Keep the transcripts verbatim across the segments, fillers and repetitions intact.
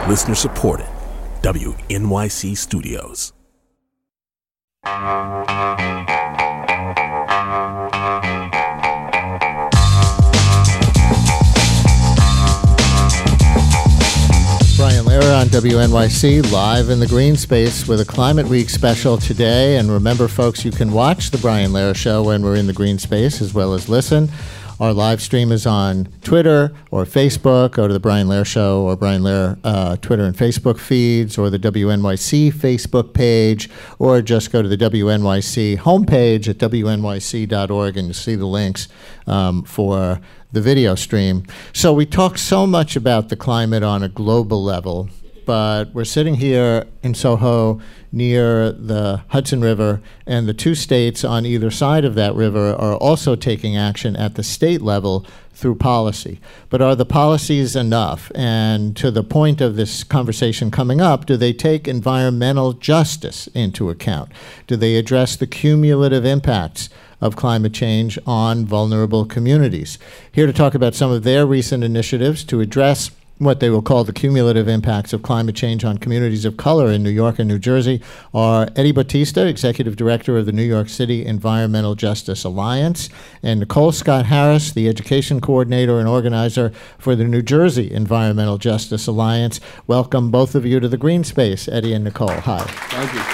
Listener supported. W N Y C Studios. Brian Lehrer on W N Y C, live in the green space with a Climate Week special today. And remember, folks, you can watch the Brian Lehrer Show when we're in the green space as well as listen. Our live stream is on Twitter or Facebook. Go to the Brian Lehrer Show or Brian Lehrer uh, Twitter and Facebook feeds, or the W N Y C Facebook page, or just go to the W N Y C homepage at W N Y C dot org and you'll see the links um, for the video stream. So we talk so much about the climate on a global level, but we're sitting here in Soho near the Hudson River, and the two states on either side of that river are also taking action at the state level through policy. But are the policies enough? And to the point of this conversation coming up, do they take environmental justice into account? Do they address the cumulative impacts of climate change on vulnerable communities? Here to talk about some of their recent initiatives to address what they will call the cumulative impacts of climate change on communities of color in New York and New Jersey are Eddie Bautista, Executive Director of the New York City Environmental Justice Alliance, and Nicole Scott Harris, the Education Coordinator and Organizer for the New Jersey Environmental Justice Alliance. Welcome, both of you, to the Green Space, Eddie and Nicole. Hi. Thank you.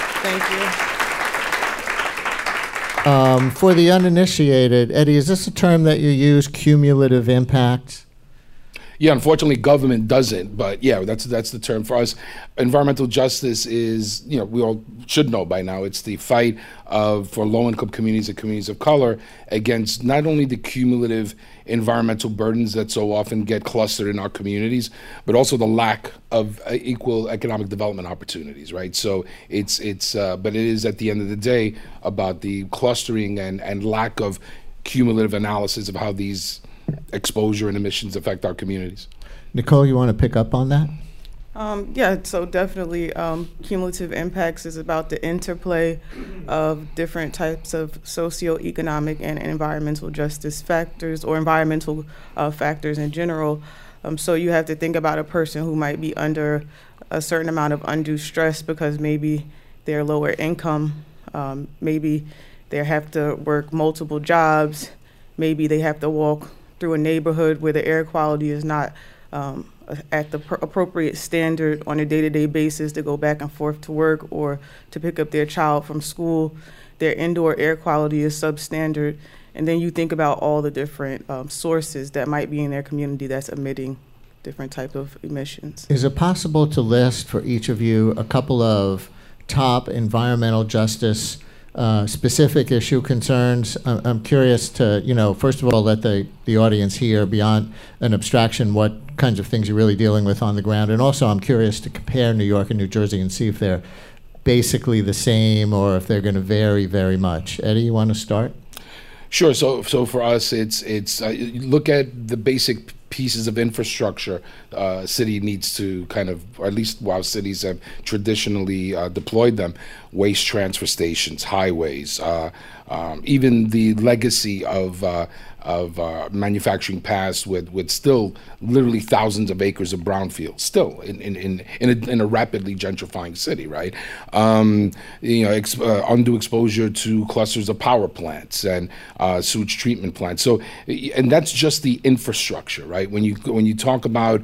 Thank you. Um, for the uninitiated, Eddie, is this a term that you use, cumulative impacts? Yeah, unfortunately, government doesn't, but yeah, that's that's the term for us. Environmental justice is, you know, we all should know by now, it's the fight of for low-income communities and communities of color against not only the cumulative environmental burdens that so often get clustered in our communities, but also the lack of uh, equal economic development opportunities, right? So it's, it's uh, but it is at the end of the day about the clustering and, and lack of cumulative analysis of how these exposure and emissions affect our communities. Nicole, you want to pick up on that? Um, yeah, so definitely um, cumulative impacts is about the interplay of different types of socioeconomic and environmental justice factors, or environmental uh, factors in general. Um, so you have to think about a person who might be under a certain amount of undue stress because maybe they're lower income, um, maybe they have to work multiple jobs, maybe they have to walk through a neighborhood where the air quality is not um, at the pr- appropriate standard on a day-to-day basis to go back and forth to work or to pick up their child from school. Their indoor air quality is substandard. And then you think about all the different um, sources that might be in their community that's emitting different type of emissions. Is it possible to list for each of you a couple of top environmental justice Uh, specific issue concerns? I'm, I'm curious to, you know, first of all, let the, the audience hear beyond an abstraction what kinds of things you're really dealing with on the ground. And also I'm curious to compare New York and New Jersey and see if they're basically the same or if they're going to vary very much. Eddie, you want to start? Sure. So, so for us, it's it's uh, you look at the basic pieces of infrastructure uh, a city needs to kind of, or at least while cities have traditionally uh, deployed them, waste transfer stations, highways, uh, um, even the legacy of uh, of uh, manufacturing past with, with still literally thousands of acres of brownfields, still in in in, in, a, in a rapidly gentrifying city, right? Um, you know, ex, uh, undue exposure to clusters of power plants and uh, sewage treatment plants. So, and that's just the infrastructure, right? When you when you talk about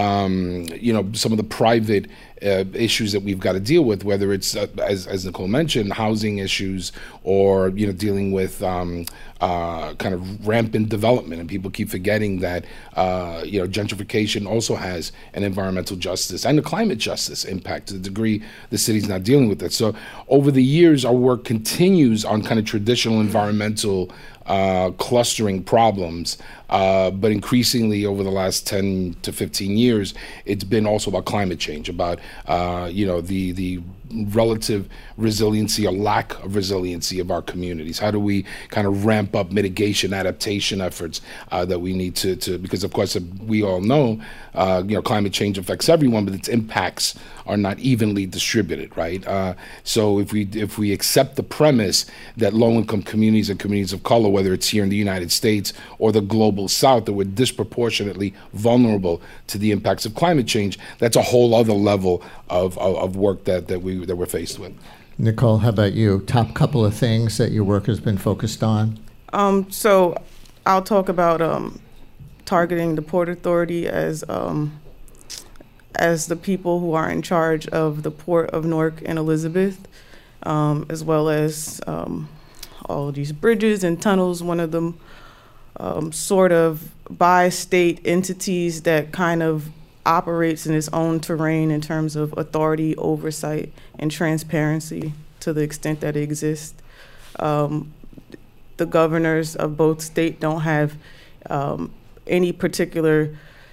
um, you know, some of the private Uh, issues that we've got to deal with, whether it's uh, as, as Nicole mentioned, housing issues, or you know, dealing with um, uh, kind of rampant development, and people keep forgetting that uh, you know, gentrification also has an environmental justice and a climate justice impact to the degree the city's not dealing with it. So over the years, our work continues on kind of traditional environmental Uh, clustering problems, uh, but increasingly over the last ten to fifteen years, it's been also about climate change, about uh, you know, the the relative resiliency or lack of resiliency of our communities. How do we kind of ramp up mitigation, adaptation efforts uh, that we need to, to, because of course we all know, uh, you know, climate change affects everyone, but its impacts are not evenly distributed, right? Uh, so if we if we accept the premise that low-income communities and communities of color, whether it's here in the United States or the global South, that we're disproportionately vulnerable to the impacts of climate change. That's a whole other level of, of, of work that, that, we, that we're faced with. Nicole, how about you? Top couple of things that your work has been focused on? Um, so I'll talk about um, targeting the Port Authority as um, as the people who are in charge of the Port of Newark and Elizabeth, um, as well as um, all of these bridges and tunnels. One of them um, sort of bi-state entities that kind of operates in its own terrain in terms of authority, oversight, and transparency to the extent that it exists. Um, the governors of both states don't have um, any particular,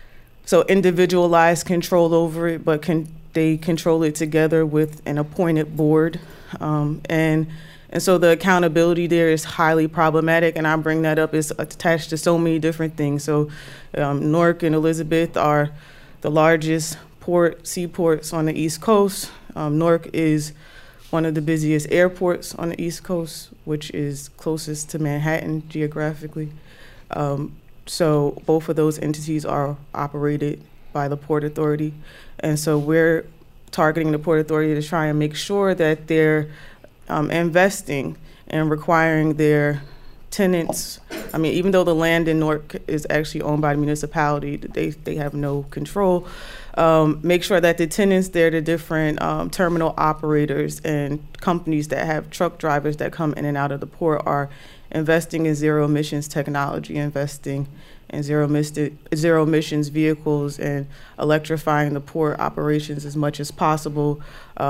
so individualized control over it, but can they control it together with an appointed board. Um, and and so the accountability there is highly problematic, and I bring that up, it's attached to so many different things. So um, Newark and Elizabeth are the largest port, seaports on the East Coast. Um, Newark is one of the busiest airports on the East Coast, which is closest to Manhattan geographically. Um, so both of those entities are operated by the Port Authority. And so we're targeting the Port Authority to try and make sure that they're um, investing and requiring their tenants, I mean, even though the land in Newark is actually owned by the municipality, they, they have no control. Um, make sure that the tenants there, the different um, terminal operators and companies that have truck drivers that come in and out of the port are investing in zero emissions technology, investing in zero, emis- zero emissions vehicles and electrifying the port operations as much as possible,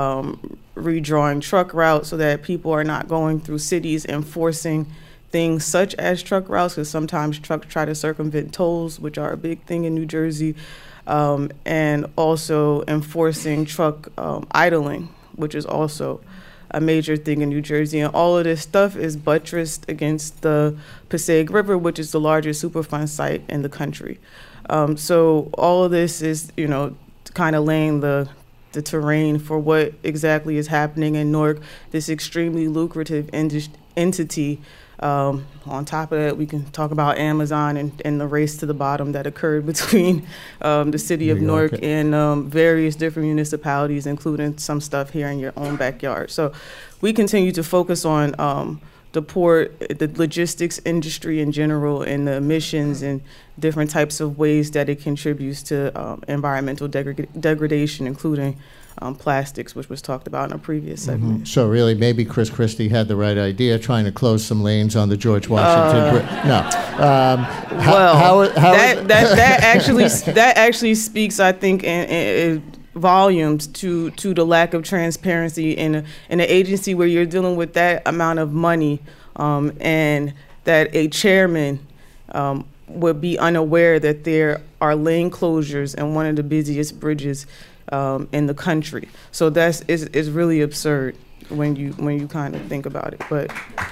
um, redrawing truck routes so that people are not going through cities enforcing things such as truck routes, because sometimes trucks try to circumvent tolls, which are a big thing in New Jersey, um, and also enforcing truck um, idling, which is also a major thing in New Jersey. And all of this stuff is buttressed against the Passaic River, which is the largest Superfund site in the country. Um, so all of this is, you know, kind of laying the the terrain for what exactly is happening in Newark, this extremely lucrative indus- entity. Um, on top of that, we can talk about Amazon and, and the race to the bottom that occurred between um, the city of Newark and um, various different municipalities, including some stuff here in your own backyard. So we continue to focus on um, the port, the logistics industry in general, and the emissions and different types of ways that it contributes to um, environmental degra- degradation, including Um, plastics, which was talked about in a previous segment. Mm-hmm. So really, maybe Chris Christie had the right idea, trying to close some lanes on the George Washington Uh, Bridge. No. Um, how, well, how, how that, is, that that actually that actually speaks, I think, in, in volumes to to the lack of transparency in a, in an agency where you're dealing with that amount of money, um, and that a chairman um, would be unaware that there are lane closures in one of the busiest bridges Um, in the country. So that's is is really absurd when you when you kind of think about it. But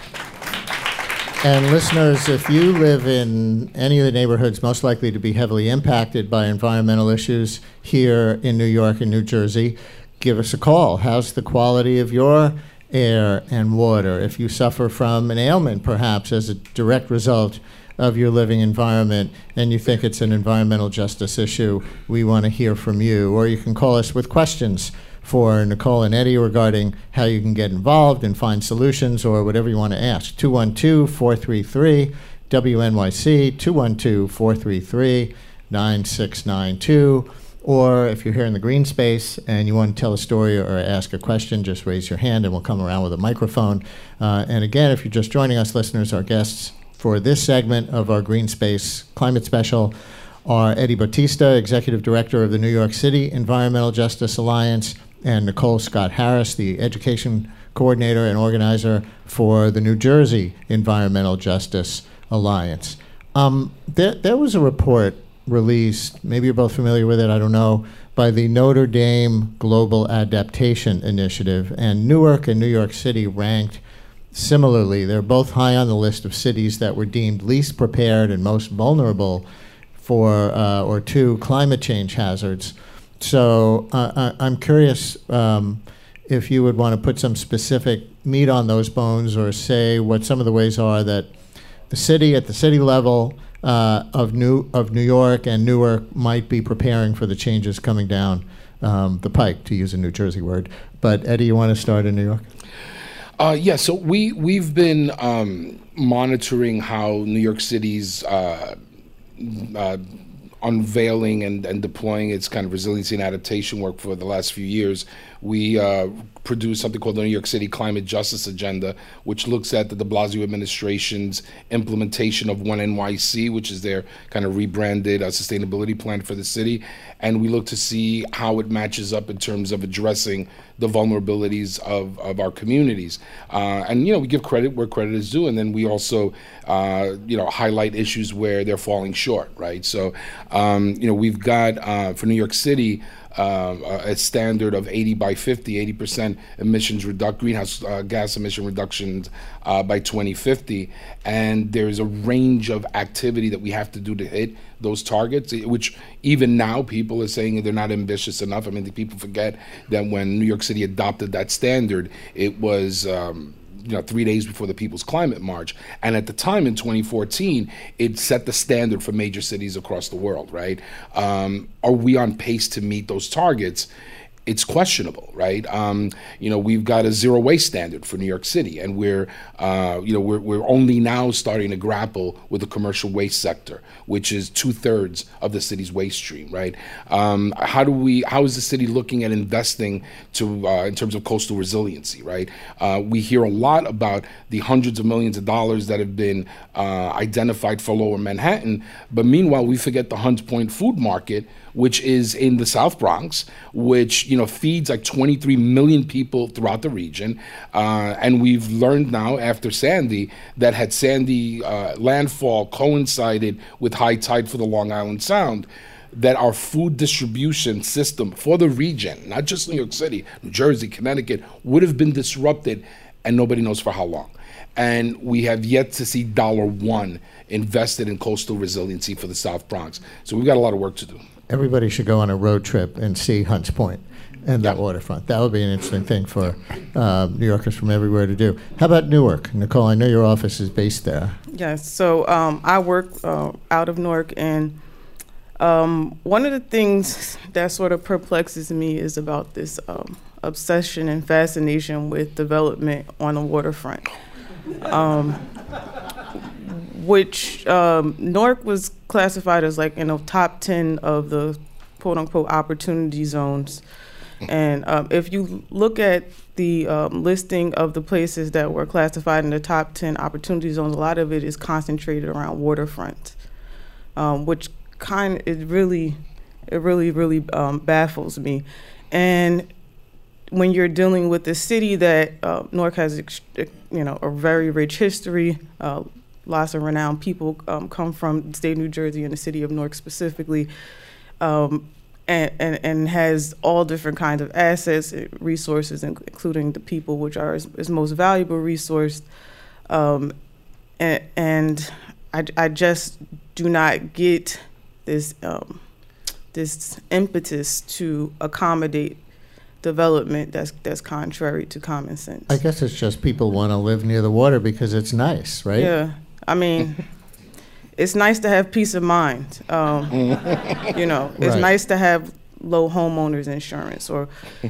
and listeners, if you live in any of the neighborhoods most likely to be heavily impacted by environmental issues here in New York and New Jersey, give us a call. How's the quality of your air and water? If you suffer from an ailment, perhaps as a direct result of your living environment, and you think it's an environmental justice issue, we want to hear from you. Or you can call us with questions for Nicole and Eddie regarding how you can get involved and find solutions, or whatever you want to ask. two one two, four three three, W N Y C, two one two, four three three, nine six nine two. Or if you're here in the green space and you want to tell a story or ask a question, just raise your hand and we'll come around with a microphone. Uh, and again, if you're just joining us, listeners, our guests for this segment of our Green Space Climate Special are Eddie Bautista, Executive Director of the New York City Environmental Justice Alliance, and Nicole Scott Harris, the Education Coordinator and Organizer for the New Jersey Environmental Justice Alliance. Um, there, there was a report released, maybe you're both familiar with it, I don't know, by the Notre Dame Global Adaptation Initiative, and Newark and New York City ranked similarly. They're both high on the list of cities that were deemed least prepared and most vulnerable for uh, or to climate change hazards. So uh, I, I'm curious um, if you would want to put some specific meat on those bones, or say what some of the ways are that the city at the city level uh, of New of New York and Newark might be preparing for the changes coming down um, the pike, to use a New Jersey word. But Eddie, you want to start in New York? Uh, yeah, so we, we've been um, monitoring how New York City's uh, uh, unveiling and, and deploying its kind of resiliency and adaptation work for the last few years. We uh, produced something called the New York City Climate Justice Agenda, which looks at the de Blasio administration's implementation of One N Y C, which is their kind of rebranded uh, sustainability plan for the city. And we look to see how it matches up in terms of addressing the vulnerabilities of, of our communities. Uh, and, you know, we give credit where credit is due, and then we also, uh, you know, highlight issues where they're falling short, right? So, um, you know, we've got, uh, for New York City, Uh, a standard of eighty by fifty, eighty percent emissions reduct, greenhouse uh, gas emission reductions uh, by twenty fifty. And there's a range of activity that we have to do to hit those targets, which even now people are saying they're not ambitious enough. I mean, the people forget that when New York City adopted that standard, it was um, you know, three days before the People's Climate March. And at the time in twenty fourteen, it set the standard for major cities across the world, right? Um, are we on pace to meet those targets? It's questionable, right? Um, you know, we've got a zero waste standard for New York City, and we're, uh, you know, we're we're only now starting to grapple with the commercial waste sector, which is two thirds of the city's waste stream, right? Um, how do we? How is the city looking at investing to uh, in terms of coastal resiliency, right? Uh, we hear a lot about the hundreds of millions of dollars that have been uh, identified for Lower Manhattan, but meanwhile we forget the Hunts Point Food Market, which is in the South Bronx, which, you know, feeds like twenty-three million people throughout the region. Uh, and we've learned now after Sandy that had Sandy uh, landfall coincided with high tide for the Long Island Sound, that our food distribution system for the region, not just New York City, New Jersey, Connecticut, would have been disrupted, and nobody knows for how long. And we have yet to see dollar one invested in coastal resiliency for the South Bronx. So we've got a lot of work to do. Everybody should go on a road trip and see Hunts Point and that Yeah. waterfront. That would be an interesting thing for uh, New Yorkers from everywhere to do. How about Newark? Nicole, I know your office is based there. Yes, so um, I work uh, out of Newark, and um, one of the things that sort of perplexes me is about this um, obsession and fascination with development on the waterfront. Um, which um, Newark was classified as like in the top ten of the quote unquote opportunity zones. And um, if you look at the um, listing of the places that were classified in the top ten opportunity zones, a lot of it is concentrated around waterfront, um, which kind of, it really, it really, really um, baffles me. And when you're dealing with a city that uh, Newark has, you know, a very rich history, uh, lots of renowned people um, come from the state of New Jersey and the city of Newark specifically, um, and, and, and has all different kinds of assets, resources, including the people, which are its, its most valuable resource. Um, and and I, I just do not get this um, this impetus to accommodate development that's that's contrary to common sense. I guess it's just people want to live near the water because it's nice, right? Yeah, I mean, it's nice to have peace of mind. Um, you know, it's Right. nice to have low homeowners insurance, or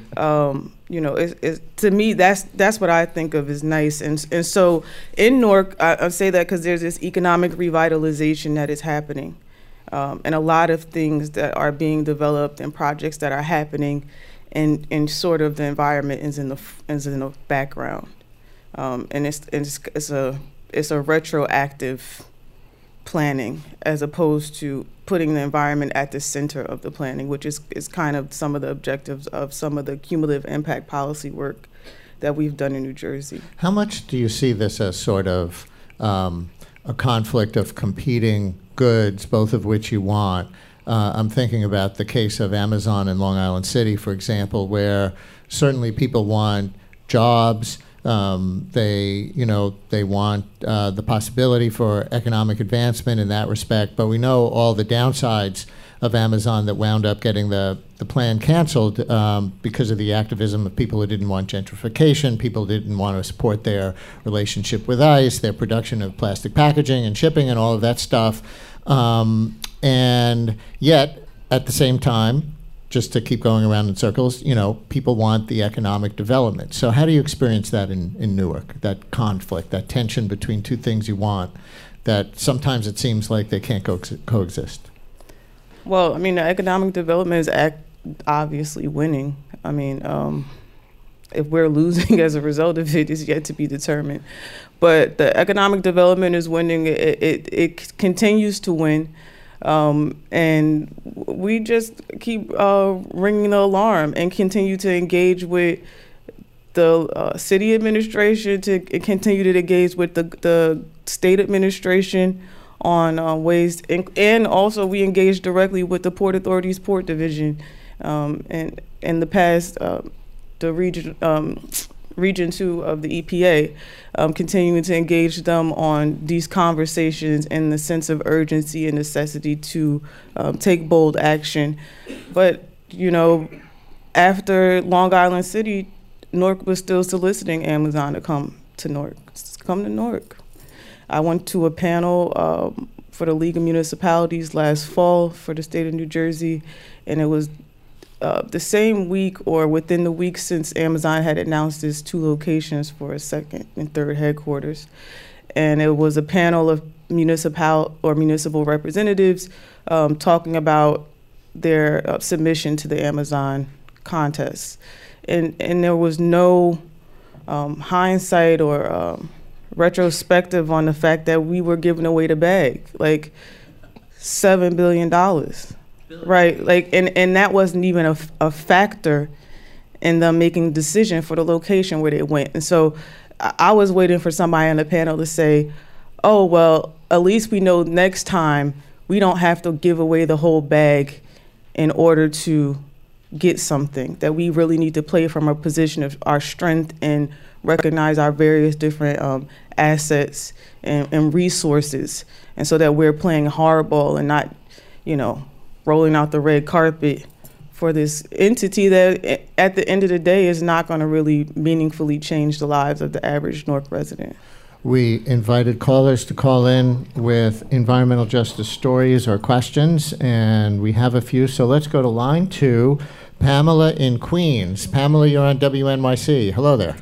um, you know, it's, it's, to me that's that's what I think of as nice. And and so in Newark, I, I say that because there's this economic revitalization that is happening, um, and a lot of things that are being developed and projects that are happening. And, and sort of the environment is in the is in the background, um, and it's, it's it's a it's a retroactive planning as opposed to putting the environment at the center of the planning, which is is kind of some of the objectives of some of the cumulative impact policy work that we've done in New Jersey. How much do you see this as sort of um, a conflict of competing goods, both of which you want? Uh, I'm thinking about the case of Amazon in Long Island City, for example, where certainly people want jobs. Um, they, you know, they want uh, the possibility for economic advancement in that respect. But we know all the downsides of Amazon that wound up getting the, the plan canceled um, because of the activism of people who didn't want gentrification, people who didn't want to support their relationship with ICE, their production of plastic packaging and shipping and all of that stuff. Um, and yet, at the same time, just to keep going around in circles, you know, people want the economic development. So how do you experience that in, in Newark, that conflict, that tension between two things you want, that sometimes it seems like they can't co- coexist? Well, I mean, the economic development is act- obviously winning. I mean, um, if we're losing as a result of it is yet to be determined. But the economic development is winning. It, it, it continues to win. Um, and we just keep uh, ringing the alarm and continue to engage with the uh, city administration, to continue to engage with the, the state administration on uh, ways, and, and also we engage directly with the Port Authority's Port Division. Um, and in the past, uh, the region, um, Region two of the E P A, um, continuing to engage them on these conversations in the sense of urgency and necessity to um, take bold action. But, you know, after Long Island City, Newark was still soliciting Amazon to come to Newark. Come to Newark. I went to a panel um, for the League of Municipalities last fall for the state of New Jersey, and it was Uh, the same week or within the week since Amazon had announced its two locations for a second and third headquarters. And it was a panel of municipal or municipal representatives um, talking about their uh, submission to the Amazon contest. And, and there was no um, hindsight or um, retrospective on the fact that we were giving away the bag, like seven billion dollars. Right, like, and, and that wasn't even a, a factor in them making the decision for the location where they went. And so I, I was waiting for somebody on the panel to say, oh, well, at least we know next time we don't have to give away the whole bag in order to get something, that we really need to play from a position of our strength and recognize our various different um, assets and, and resources. And so that we're playing hardball and not, you know, rolling out the red carpet for this entity that at the end of the day is not going to really meaningfully change the lives of the average Newark resident. We invited callers to call in with environmental justice stories or questions, and we have a few. So let's go to line two, Pamela in Queens. Pamela, you're on W N Y C. Hello there.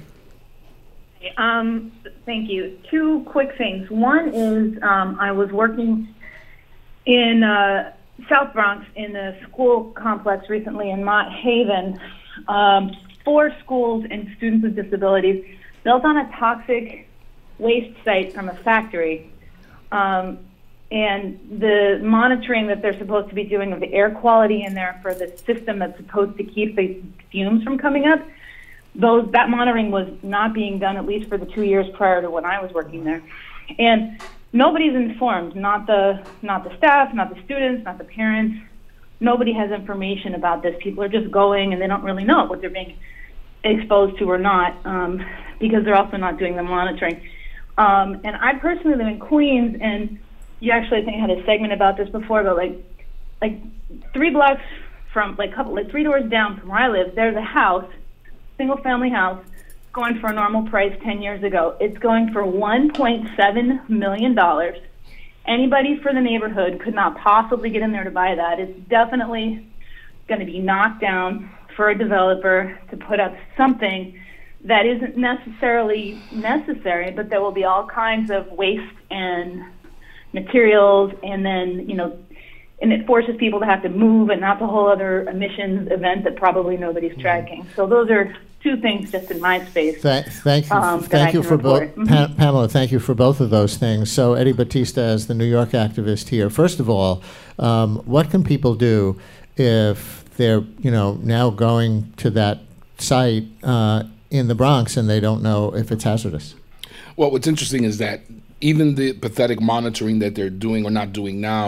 Um, thank you. Two quick things. One is um, I was working in uh, South Bronx in a school complex recently in Mott Haven. Um, four schools and students with disabilities built on a toxic waste site from a factory. Um, and the monitoring that they're supposed to be doing of the air quality in there for the system that's supposed to keep the fumes from coming up, those that monitoring was not being done, at least for the two years prior to when I was working there. And nobody's informed, not the not the staff, not the students, not the parents. Nobody has information about this. People are just going and they don't really know what they're being exposed to or not, um, because they're also not doing the monitoring. Um, and I personally live in Queens, and you actually, I think, had a segment about this before, but like like three blocks from, like couple, like three doors down from where I live, there's a house, single family house, going for a normal price ten years ago. It's going for one point seven million dollars. Anybody for the neighborhood could not possibly get in there to buy that. It's definitely going to be knocked down for a developer to put up something that isn't necessarily necessary, but there will be all kinds of waste and materials, and then, you know, and it forces people to have to move, and that's a whole other emissions event that probably nobody's tracking. So those are two things just in my space. Thank, thank you, um, thank you for both, mm-hmm. pa- Pamela. Thank you for both of those things. So, Eddie Batista, as the New York activist here, first of all, um, what can people do if they're, you know, now going to that site uh, in the Bronx and they don't know if it's hazardous? Well, what's interesting is that even the pathetic monitoring that they're doing or not doing now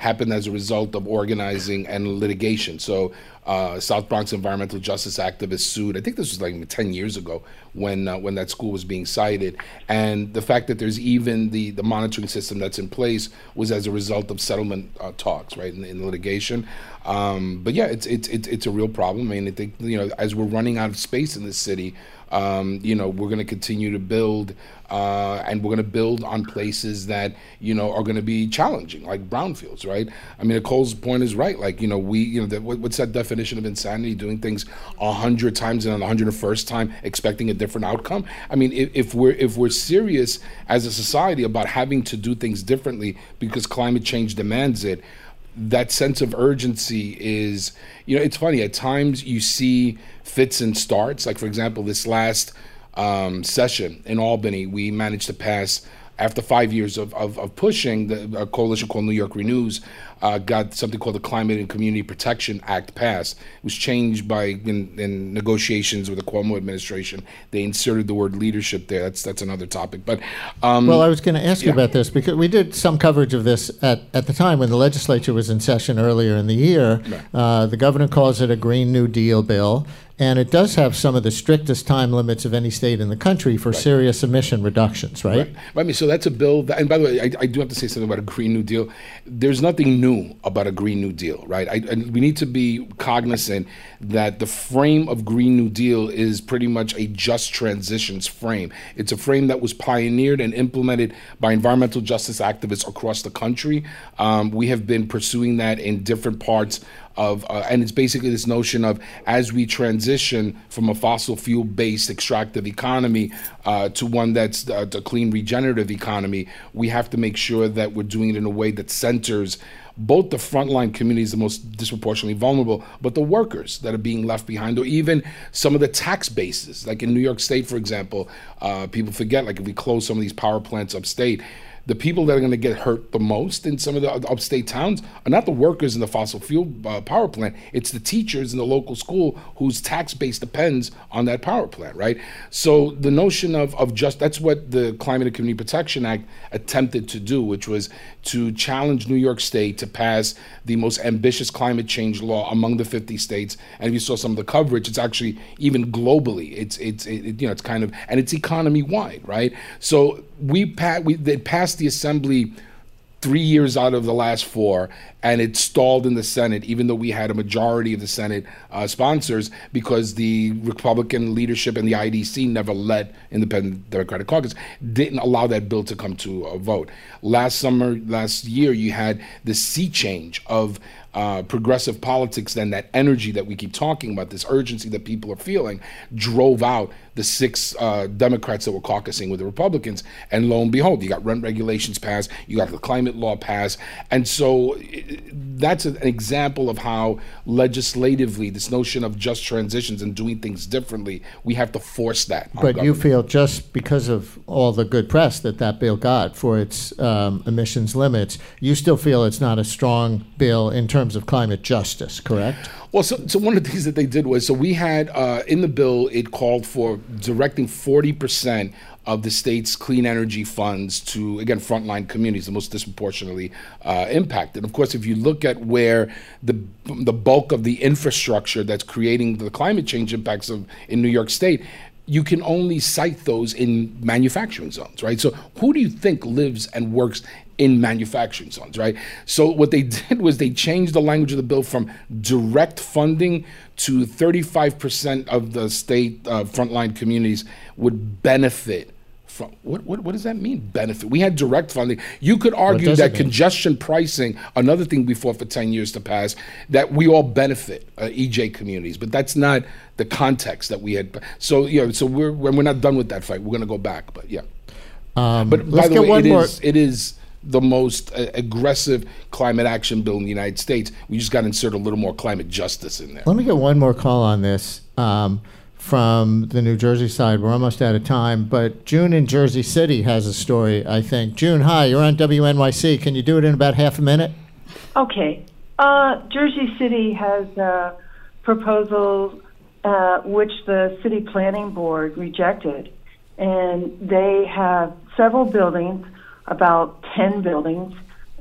happened as a result of organizing and litigation. So uh, South Bronx environmental justice activists sued. I think this was like ten years ago when uh, when that school was being cited. And the fact that there's even the, the monitoring system that's in place was as a result of settlement uh, talks, right, in, in litigation. Um, but yeah, it's, it's it's it's a real problem. I mean, I think, you know, as we're running out of space in this city, um, you know, we're going to continue to build, uh, and we're going to build on places that, you know, are going to be challenging, like brownfields, right? I mean, Nicole's point is right. Like, you know, we, you know, the, what, what's that definition of insanity? Doing things a hundred times and on the hundred and first time, expecting a different outcome. I mean, if, if we're if we're serious as a society about having to do things differently because climate change demands it, that sense of urgency is, you know, it's funny. At times you see fits and starts. Like, for example, this last um, session in Albany, we managed to pass, after five years of, of, of pushing, the a coalition called New York Renews uh, got something called the Climate and Community Protection Act passed. It was changed by, in, in negotiations with the Cuomo administration. They inserted the word leadership there. That's that's another topic. But um, well, I was going to ask yeah. you about this because we did some coverage of this at, at the time when the legislature was in session earlier in the year. Right. Uh, the governor calls it a Green New Deal bill. And it does have some of the strictest time limits of any state in the country for right. serious emission reductions, right? right? I mean, so that's a bill that, and by the way, I, I do have to say something about a Green New Deal. There's nothing new about a Green New Deal, right? I, I, we need to be cognizant that the frame of Green New Deal is pretty much a just transitions frame. It's a frame that was pioneered and implemented by environmental justice activists across the country. Um, we have been pursuing that in different parts of, uh, and it's basically this notion of, as we transition from a fossil fuel-based extractive economy uh, to one that's uh, a clean regenerative economy, we have to make sure that we're doing it in a way that centers both the frontline communities, the most disproportionately vulnerable, but the workers that are being left behind, or even some of the tax bases. Like in New York State, for example, uh, people forget, like if we close some of these power plants upstate, the people that are going to get hurt the most in some of the upstate towns are not the workers in the fossil fuel uh, power plant. It's the teachers in the local school whose tax base depends on that power plant, right? So the notion of, of just, that's what the Climate and Community Protection Act attempted to do, which was to challenge New York State to pass the most ambitious climate change law among the fifty states. And if you saw some of the coverage, it's actually even globally, it's, it's it, you know, it's kind of, and it's economy wide, right? So we, pa- we they passed the Assembly three years out of the last four, and it stalled in the Senate, even though we had a majority of the Senate uh, sponsors, because the Republican leadership and the I D C never let Independent Democratic Caucus, didn't allow that bill to come to a vote. Last summer, last year, you had the sea change of Uh, progressive politics, then that energy that we keep talking about, this urgency that people are feeling, drove out the six uh, Democrats that were caucusing with the Republicans. And lo and behold, you got rent regulations passed, you got the climate law passed. And so it, that's an example of how legislatively this notion of just transitions and doing things differently, we have to force that on But you government. feel just because of all the good press that that bill got for its um, emissions limits, you still feel it's not a strong bill in terms of climate justice, correct? Well, so, so one of the things that they did was, so we had, uh, in the bill, it called for directing forty percent of the state's clean energy funds to, again, frontline communities, the most disproportionately uh, impacted. Of course, if you look at where the the bulk of the infrastructure that's creating the climate change impacts of in New York State, you can only cite those in manufacturing zones, right? So who do you think lives and works in manufacturing zones, right? So what they did was they changed the language of the bill from direct funding to thirty-five percent of the state uh, frontline communities would benefit from, what, what what does that mean, benefit? We had direct funding. You could argue that congestion pricing, another thing we fought for ten years to pass, that we all benefit uh, E J communities, but that's not the context that we had. So, you know, so we're, when we're not done with that fight, we're gonna go back, but yeah. Um, but by the way, one it more. is, it is the most uh, aggressive climate action bill in the United States. We just got to insert a little more climate justice in there. Let me get one more call on this um, from the New Jersey side. We're almost out of time, but June in Jersey City has a story, I think. June, hi, you're on W N Y C. Can you do it in about half a minute? Okay. Uh, Jersey City has a proposal uh, which the City Planning Board rejected, and they have several buildings, about ten buildings, that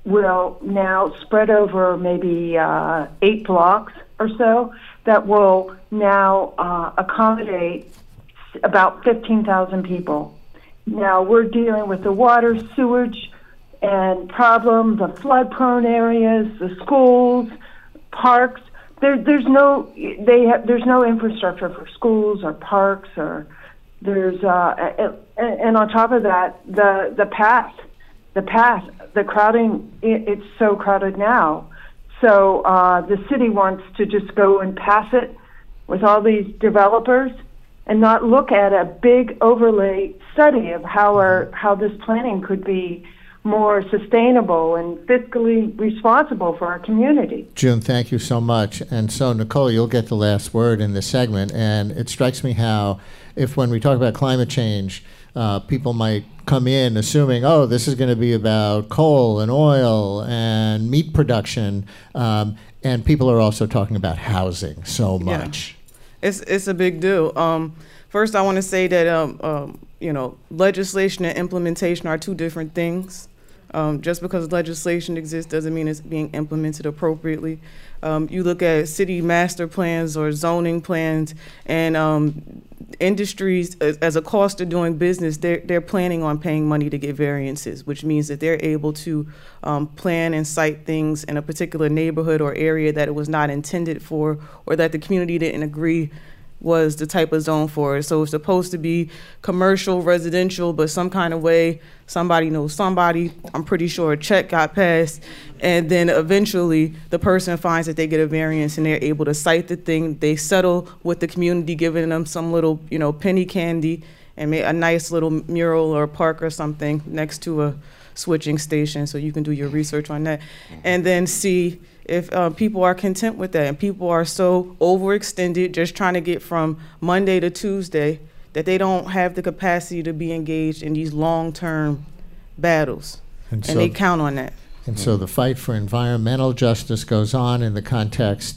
will now spread over maybe uh, eight blocks or so that will now uh, accommodate about fifteen thousand people. Now we're dealing with the water, sewage, and problem, the flood-prone areas, the schools, parks. There, there's no they have, there's no infrastructure for schools or parks, or there's uh, and, and on top of that, the the path, the path, the crowding. It, it's so crowded now. So uh, the city wants to just go and pass it with all these developers and not look at a big overlay study of how our how this planning could be more sustainable and fiscally responsible for our community. June, thank you so much. And so, Nicole, you'll get the last word in this segment. And it strikes me how, if when we talk about climate change, uh, people might come in assuming, oh, this is going to be about coal and oil and meat production. Um, and people are also talking about housing so much. Yeah. It's, it's a big deal. Um, first, I want to say that, um, um, you know, legislation and implementation are two different things. Um, just because legislation exists doesn't mean it's being implemented appropriately. Um, you look at city master plans or zoning plans, and um, industries, as, as a cost of doing business, they're, they're planning on paying money to get variances, which means that they're able to um, plan and site things in a particular neighborhood or area that it was not intended for, or that the community didn't agree was the type of zone for it. So it's supposed to be commercial, residential, but some kind of way, somebody knows somebody, I'm pretty sure a check got passed, and then eventually the person finds that they get a variance and they're able to cite the thing, they settle with the community, giving them some little, you know, penny candy and make a nice little mural or park or something next to a switching station, so you can do your research on that, and then see if uh, people are content with that. And people are so overextended just trying to get from Monday to Tuesday that they don't have the capacity to be engaged in these long-term battles. And, and so, they count on that. And so the fight for environmental justice goes on in the context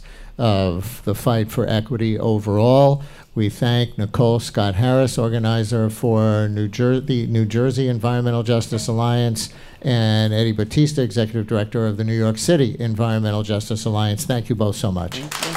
of the fight for equity overall. We thank Nicole Scott Harris, organizer for New Jersey, New Jersey Environmental Justice Alliance, and Eddie Batista, executive director of the New York City Environmental Justice Alliance. Thank you both so much.